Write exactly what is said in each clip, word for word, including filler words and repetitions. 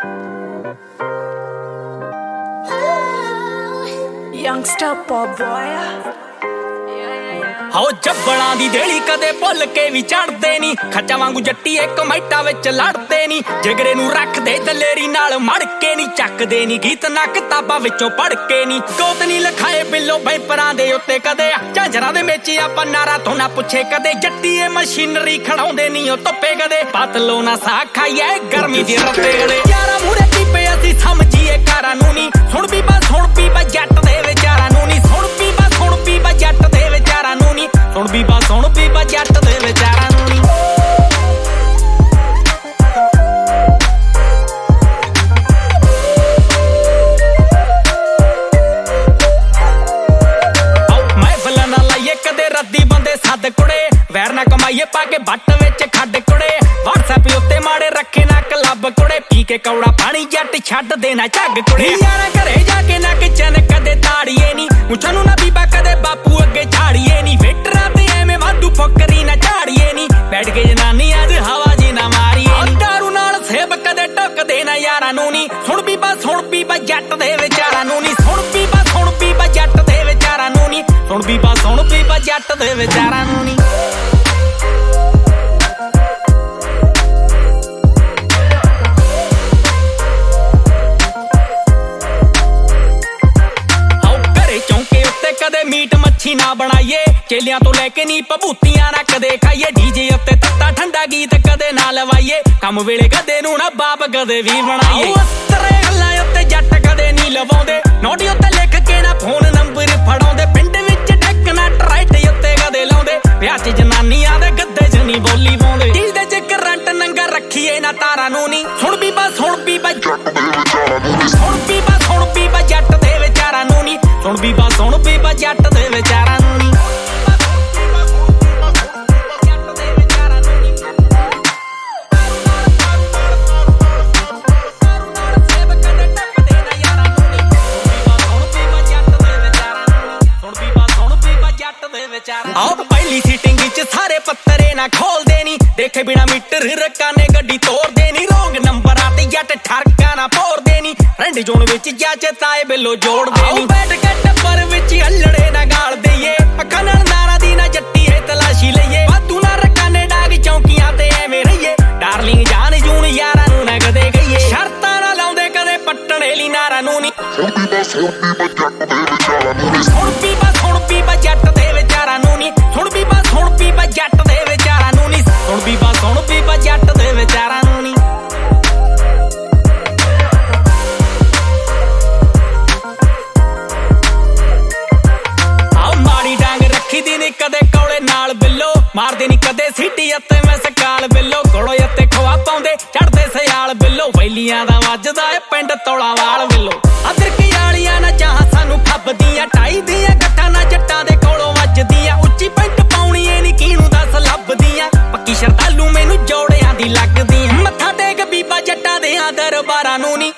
Youngster pop boy ਹੋ ਜੱਬਲਾਂ ਦੀ ਦੇਲੀ ਕਦੇ ਭੁੱਲ ਕੇ ਵੀ ਚੜਦੇ ਨਹੀਂ ਖੱਚਾ ਵਾਂਗੂ ਜੱਟੀ ਇੱਕ ਮੈਟਾ ਵਿੱਚ ਲੜਦੇ ਨਹੀਂ ਜਿਗਰੇ ਨੂੰ ਰੱਖਦੇ ਦਲੇਰੀ ਨਾਲ ਮੜ ਕੇ ਨਹੀਂ ਚੱਕਦੇ ਨਹੀਂ ਗੀਤ ਨਾ ਕਿਤਾਬਾਂ ਵਿੱਚੋਂ ਪੜ ਕੇ ਨਹੀਂ ਕੋਤ ਨਹੀਂ ਲਿਖਾਏ ਬਿੱਲੋ ਬੈਂਪਰਾਂ ਦੇ ਉੱਤੇ ਕਦੇ ਝਾਂਜਰਾਂ ਦੇ ਵਿੱਚ ਆਪਾਂ ਨਾਰਾ ਤੋਂ ਨਾ ਪੁੱਛੇ ਕਦੇ ਜੱਟੀ ਇਹ ਮਸ਼ੀਨਰੀ ਖੜਾਉਂਦੇ ਨਹੀਂ ਉਹ ਧੁੱਪੇ ਕਦੇ ਪਤਲੋ ਨਾ ਸਾਹ ਖਾਈਏ ਗਰਮੀ ਦੀ ਰੱਤੇ ਕਦੇ ਯਾਰਾ ਮੂਰੇ ਪੀਪੇ ਅਸੀਂ ਸਮਝੀਏ ਕਾਰਾਂ ਨੂੰ ਨਹੀਂ ਸੁਣ ਬੀਬਾ ਸੁਣ ਬੀਬਾ ਜੱਟ ਦੇ ਵਿਚਾਰਾਂ ਨੂੰ ਨਹੀਂ ਸੁਣ ਬੀਬਾ ਸੁਣ ਬੀਬਾ ਜੱਟ ਦੇ ਵਿਚਾਰਾਂ ਨੂੰ ਨਹੀਂ ਸੁਣ ਬੀਬਾ ਸੁਣ ਬੀਬਾ ਜੱਟ ਦੇ ਵਿਚਾਰਾਂ ਨੂੰ ਨੀ ਮਹਿਫਲਾਂ ਨਾ ਲਾਈਏ ਕਦੇ ਰੱਦੀ ਬੰਦੇ ਸੱਦ ਕੁੜੇ ਵੈਰ ਨਾ ਕਮਾਈਏ ਪਾ ਕੇ ਬੱਟ ਵਿੱਚ ਖੱਡ ਕੁੜੇ WhatsApp ਉੱਤੇ ਮਾੜੇ ਰੱਖੇ ਨਾ ਕਲੱਬ ਕੁੜੇ ਪੀ ਕੇ ਕੌੜਾ ਪਾਣੀ ਜੱਟ ਛੱਡ ਦੇਣਾ ਝੱਗ ਕੁੜੇ ਯਾਰਾਂ ਘਰੇ ਜਾ ਕੇ ਨਾ ਕਿਚਨ ਕਦੇ ਤਾੜੀਏ ਨੀ ਮੁੱਛਾਂ ਨੂੰ ਨਾ ਬੀਬਾ ਕਦੇ ਬਾਪੂ ਅੱਗੇ ਝਾੜੀਏ ਨੀ ਵੇਟਰਾਂ ਤੇ ਐਵੇਂ ਵਾਧੂ ਫੁੱਕਰੀ ਨਾ ਝਾੜੀਏ ਨੀ ਬੈਠ ਕੇ ਜਨਾਨੀ ਅੱਜ ਹਵਾ ਜੀ ਨਾ ਮਾਰੀਏ ਨੀ ਦਾਰੂ ਨਾਲ ਸੇਬ ਕਦੇ ਟੁੱਕਦੇ ਨਾ ਯਾਰਾਂ ਨੂੰ ਨੀ ਸੁਣ ਬੀਬਾ ਸੁਣ ਬੀਬਾ ਜੱਟ ਦੇ ਵਿਚਾਰਾਂ ਨੂੰ ਨੀ ਸੁਣ ਬੀਬਾ ਸੁਣ ਬੀਬਾ ਜੱਟ ਦੇ ਵਿਚਾਰਾਂ ਨੂੰ ਨੀ ਸੁਣ ਬੀਬਾ ਸੁਣ ਬੀਬਾ ਜੱਟ ਦੇ ਵਿਚਾਰਾਂ ਨੂੰ ਨੀ ਕਦੇ ਮੀਟ ਮੱਛੀ ਨਾ ਬਣਾਈਏ ਚੇਲਿਆਂ ਤੋਂ ਲੈ ਕੇ ਨੀ ਭਭੂਤੀਆਂ ਨਾ ਕਦੇ ਖਾਈਏ ਡੀਜੇ ਉੱਤੇ ਤੱਤਾ ਠੰਡਾ ਗੀਤ ਕਦੇ ਨਾ ਲਵਾਈਏ ਕੰਮ ਵੇਲੇ ਕਦੇ ਨੂੰ ਨਾ ਬਾਪ ਕਦੇ ਵੀ ਬਣਾਈਏ ਉਸਤਰੇ ਗੱਲਾਂ ਉੱਤੇ ਜੱਟ ਕਦੇ ਨੀ ਲਵਾਉਂਦੇ ਨੋਟੀ ਉੱਤੇ ਲਿਖ ਕੇ ਨਾ ਫੋਨ ਨੰਬਰ ਫੜਾਉਂਦੇ ਪਿੰਡ ਵਿੱਚ ਡੈਕ ਨਾ ਟਰਾਈਟ ਉੱਤੇ ਕਦੇ ਲਾਉਂਦੇ ਵਿਆਹ 'ਚ ਜਨਾਨੀਆਂ ਦੇ ਗੱਦੇ 'ਚ ਨੀ ਬੋਲੀ ਪਾਉਂਦੇ ਦਿਲ ਦੇ 'ਚ ਕਰੰਟ ਨੰਗਾ ਰੱਖੀਏ ਨਾ ਤਾਰਾਂ ਨੂੰ ਨੀ ਸੁਣ ਬੀਬਾ ਸੁਣ ਬੀਬਾ ਜੱਟ ਦੇ ਵਿਚਾਰਾਂ ਨੂੰ ਨੀ ਸੁਣ ਬੀਬਾ ਸੁਣ ਬੀਬਾ ਜੱਟ ਦੇ ਵਿਚਾਰਾਂ ਨੂੰ ਨੀ ਸੁਣ ਬੀਬਾ ਸੁਣ ਬੀਬਾ ਜੱਟ ਦੇ ਵਿਚਾਰਾਂ ਨੂੰ ਨੀ ਆਹ ਪਹਿਲੀ ਸੀਟਿੰਗ ਵਿੱਚ ਸਾਰੇ ਪੱਤਰੇ ਨਾ ਖੋਲਦੇ ਨੀ ਦੇਖੇ ਬਿਨਾ ਮੀਟਰ ਰੱਕਾਂ ਨੇ ਗੱਡੀ ਤੋੜਦੇ ਨੀ ਰੋਂਗ ਨੰਬਰਾਂ ਤੇ ਜੱਟ ਠਰਕਾ ਨਾ ਭੋਰਦੇ ਨੀ ਫਰੈਂਡ ਜ਼ੋਨ ਵਿੱਚ ਚਾਚੇ ਤਾਏ ਬਿੱਲੋ ਜੋੜਦੇ ਨੀ ਬੈਠ ਕੇ ਟੱਬਰ ਵਿੱਚ ਹੱਲੜੇ ਨਾ ਗਾਲ ਦਈਏ ਅੱਖਾਂ ਨਾਲ ਨਾਰਾ ਦੀ ਨਾ ਜੱਟੀ ਹੈ ਤਲਾਸ਼ੀ ਲਈਏ ਵਾਧੂ ਨਾ ਰੱਕਾਂ ਨੇ ਡਾਗ ਚੌਂਕੀਆਂ ਤੇ ਐਵੇਂ ਰਹੀਏ ਡਾਰਲਿੰਗ ਜਾਨ ਜੂਨ ਯਾਰਾਂ ਨੂੰ ਨਾ ਕਦੇ ਗਈਏ ਸ਼ਰਤਾਂ ਨਾ ਲਾਉਂਦੇ ਕਦੇ ਪੱਟਣੇ ਲਈ ਨਾਰਾਂ ਨੂੰ ਨੀ ਸੁਣ ਬੀਬਾ ਸੁਣ ਬੀਬਾ ਜੱਟ ਦੇ ਵਿਚਾਰਾਂ ਨੂੰ ਨੀ ਸੁਣ ਬੀਬਾ ਸੁਣ ਬੀਬਾ ਜੱਟ ਦੇ ਵਿਚਾਰਾਂ ਨੂੰ ਨੀ ਸੁਣ ਬੀਬਾ ਸੁਣ ਬੀਬਾ ਜੱਟ ਦੇ ਵਿਚਾਰਾਂ ਨੂੰ ਨੀ ਆਹ ਮਾੜੀ ਡਾਂਗ ਰੱਖੀ ਦੀ ਨੀ ਕਦੇ ਕੌਲੇ ਨਾਲ ਬਿੱਲੋ ਮਾਰਦੇ ਨੀ ਕਦੇ ਸੀਟੀ ਉੱਤੇ ਮੈਂ ਸਕਾਲ ਬਿੱਲੋ ਕੋਲੋਂ ਉੱਤੇ ਖਵਾ ਪਾਉਂਦੇ ਚੜਦੇ ਸਿਆਲ ਬਿੱਲੋ ਵੈਲੀਆਂ ਦਾ ਵੱਜਦਾ ਏ ਪਿੰਡ ਤੋਲਾ ਵਾਲ ਬਿੱਲੋ ਅਦਰਕੀ ਵਾਲੀਆਂ ਨਾ ਚਾਹ ਸਾਨੂੰ ਖੱਬਦੀਆਂ ਢਾਈ ਦੀਆਂ ਗੱਠਾਂ ਨਾ ਜੱਟਾਂ ਦੇ ਕੋਲੋਂ ਵੱਜਦੀਆਂ ਉੱਚੀ ਪੈਂਟ ਪਾਉਣੀ ਏ ਨੀ ਕਿਹਨੂੰ ਦੱਸ ਲੱਭਦੀਆਂ ਪੱਕੀ ਸ਼ਰਧਾਲੂ ਮੈਨੂੰ ਜੋੜਿਆਂ ਦੀ ਲੱਗਦੀਆਂ ਮੱਥਾ ਟੇਕ ਬੀਬਾ ਜੱਟਾਂ ਦੇ ਦਰਬਾਰਾਂ ਨੂੰ ਨੀ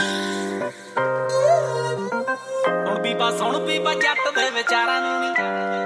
ਸੁਣ ਬੀਬਾ ਜੱਟ ਦੇ ਵਿਚਾਰਾਂ ਨੂੰ ਨੀ